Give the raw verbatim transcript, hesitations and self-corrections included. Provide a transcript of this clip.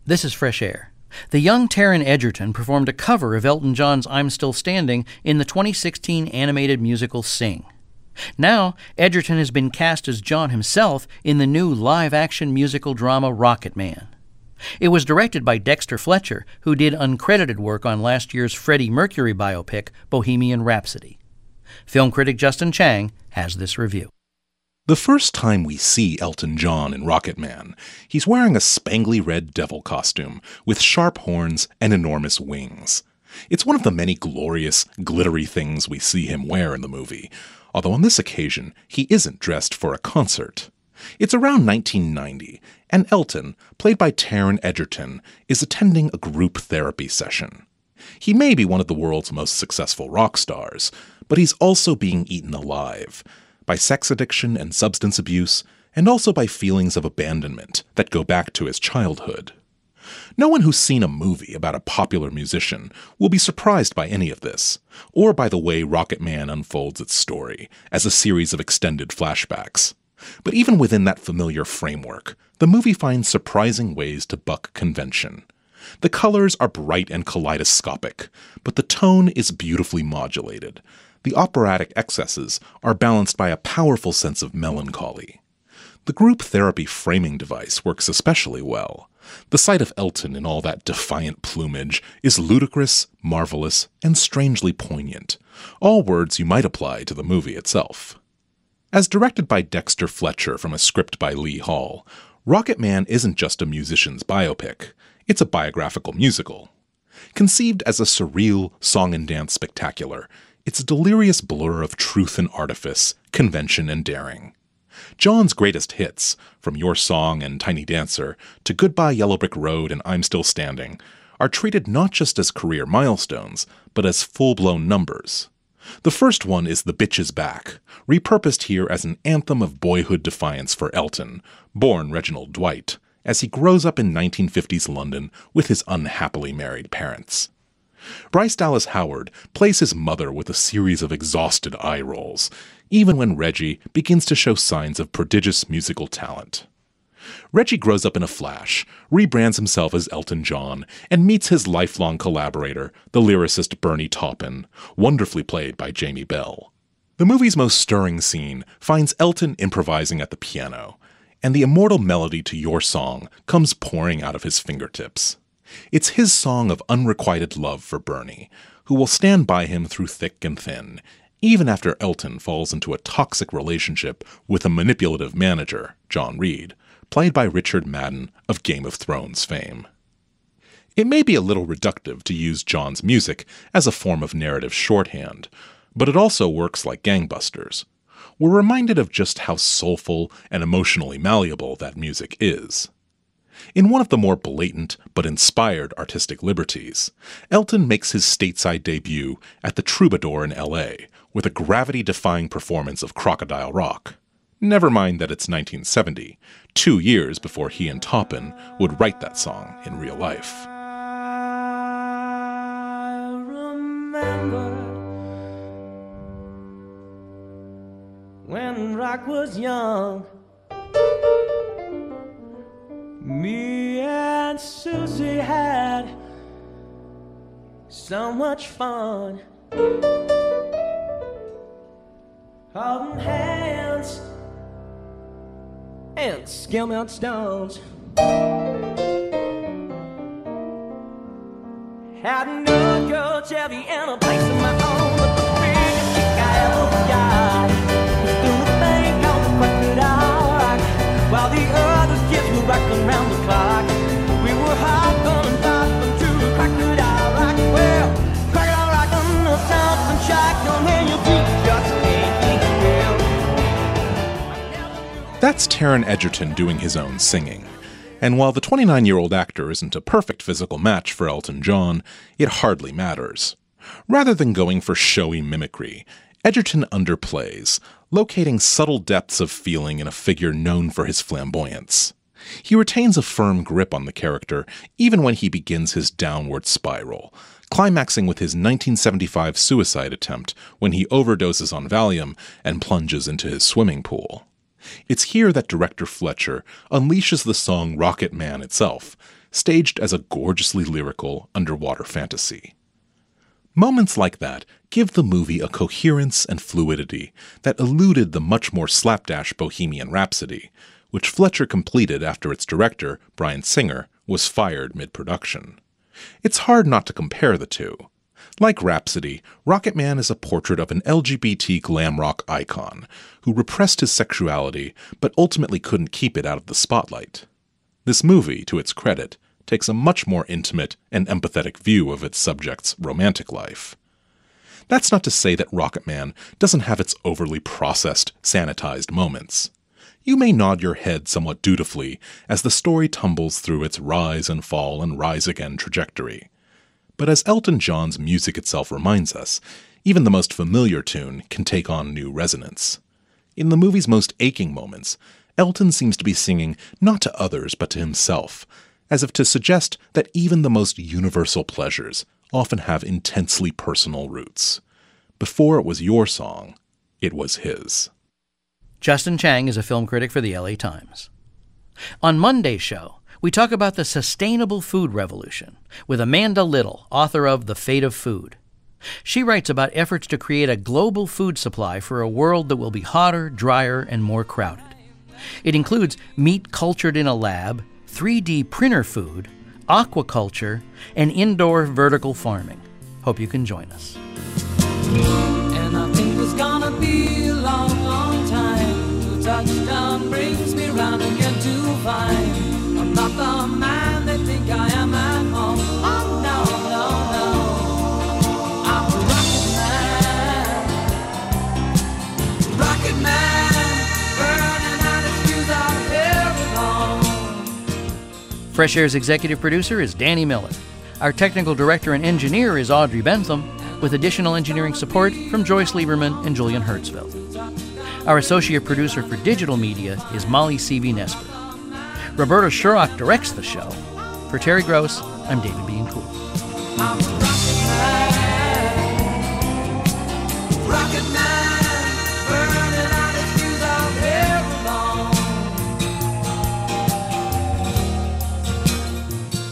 This is Fresh Air. The young Taron Egerton performed a cover of Elton John's I'm Still Standing in the twenty sixteen animated musical Sing. Now, Egerton has been cast as John himself in the new live-action musical drama Rocket Man. It was directed by Dexter Fletcher, who did uncredited work on last year's Freddie Mercury biopic, Bohemian Rhapsody. Film critic Justin Chang has this review. The first time we see Elton John in Rocket Man, he's wearing a spangly red devil costume with sharp horns and enormous wings. It's one of the many glorious, glittery things we see him wear in the movie, although on this occasion, he isn't dressed for a concert. It's around nineteen ninety, and Elton, played by Taron Egerton, is attending a group therapy session. He may be one of the world's most successful rock stars, but he's also being eaten alive by sex addiction and substance abuse, and also by feelings of abandonment that go back to his childhood. No one who's seen a movie about a popular musician will be surprised by any of this, or by the way Rocket Man unfolds its story as a series of extended flashbacks. But even within that familiar framework, the movie finds surprising ways to buck convention. The colors are bright and kaleidoscopic, but the tone is beautifully modulated. The operatic excesses are balanced by a powerful sense of melancholy. The group therapy framing device works especially well. The sight of Elton in all that defiant plumage is ludicrous, marvelous, and strangely poignant, all words you might apply to the movie itself. As directed by Dexter Fletcher from a script by Lee Hall, Rocket Man isn't just a musician's biopic, it's a biographical musical. Conceived as a surreal song and dance spectacular, it's a delirious blur of truth and artifice, convention and daring. John's greatest hits, from Your Song and Tiny Dancer to Goodbye Yellow Brick Road and I'm Still Standing, are treated not just as career milestones, but as full-blown numbers. The first one is The Bitch Is Back, repurposed here as an anthem of boyhood defiance for Elton, born Reginald Dwight, as he grows up in nineteen fifties London with his unhappily married parents. Bryce Dallas Howard plays his mother with a series of exhausted eye rolls, even when Reggie begins to show signs of prodigious musical talent. Reggie grows up in a flash, rebrands himself as Elton John, and meets his lifelong collaborator, the lyricist Bernie Taupin, wonderfully played by Jamie Bell. The movie's most stirring scene finds Elton improvising at the piano, and the immortal melody to Your Song comes pouring out of his fingertips. It's his song of unrequited love for Bernie, who will stand by him through thick and thin, even after Elton falls into a toxic relationship with a manipulative manager, John Reed, played by Richard Madden of Game of Thrones fame. It may be a little reductive to use John's music as a form of narrative shorthand, but it also works like gangbusters. We're reminded of just how soulful and emotionally malleable that music is. In one of the more blatant but inspired artistic liberties, Elton makes his stateside debut at the Troubadour in L A with a gravity-defying performance of Crocodile Rock. Never mind that it's nineteen seventy, two years before he and Taupin would write that song in real life. I remember when rock was young, me and Susie had so much fun, holding hands and skimming out stones. Had a new girl Chevy and a place of my own, but the biggest kick I ever got was through the thing called the Crocodile Rock. While the other kids were rocking around the clock, we were hopping and bopping to the Crocodile Rock. Well, Crocodile rockin' or something shocking when your feet just can't keep still. That's Taron Egerton doing his own singing. And while the twenty-nine-year-old actor isn't a perfect physical match for Elton John, it hardly matters. Rather than going for showy mimicry, Egerton underplays, locating subtle depths of feeling in a figure known for his flamboyance. He retains a firm grip on the character even when he begins his downward spiral, climaxing with his nineteen seventy-five suicide attempt when he overdoses on Valium and plunges into his swimming pool. It's here that director Fletcher unleashes the song Rocket Man itself, staged as a gorgeously lyrical underwater fantasy. Moments like that give the movie a coherence and fluidity that eluded the much more slapdash Bohemian Rhapsody, which Fletcher completed after its director, Bryan Singer, was fired mid-production. It's hard not to compare the two. Like Rhapsody, Rocketman is a portrait of an L G B T glam rock icon who repressed his sexuality but ultimately couldn't keep it out of the spotlight. This movie, to its credit, takes a much more intimate and empathetic view of its subject's romantic life. That's not to say that Rocketman doesn't have its overly processed, sanitized moments. You may nod your head somewhat dutifully as the story tumbles through its rise and fall and rise again trajectory. But as Elton John's music itself reminds us, even the most familiar tune can take on new resonance. In the movie's most aching moments, Elton seems to be singing not to others but to himself, as if to suggest that even the most universal pleasures often have intensely personal roots. Before it was your song, it was his. Justin Chang is a film critic for the L A Times. On Monday's show, we talk about the sustainable food revolution with Amanda Little, author of The Fate of Food. She writes about efforts to create a global food supply for a world that will be hotter, drier, and more crowded. It includes meat cultured in a lab, three D printer food, aquaculture, and indoor vertical farming. Hope you can join us. And I think it's gonna be a long, long time till touchdown brings me round again to find I'm not the man they think I am at home. Oh no, no, no, I'm a rocket man, rocket man, burning out his fuse out here alone. Fresh Air's executive producer is Danny Miller. Our technical director and engineer is Audrey Bentham, with additional engineering support from Joyce Lieberman and Julian Hertzfeld. Our associate producer for digital media is Molly C V Nesper. Roberta Shurrock directs the show. For Terry Gross, I'm David Bean Cool.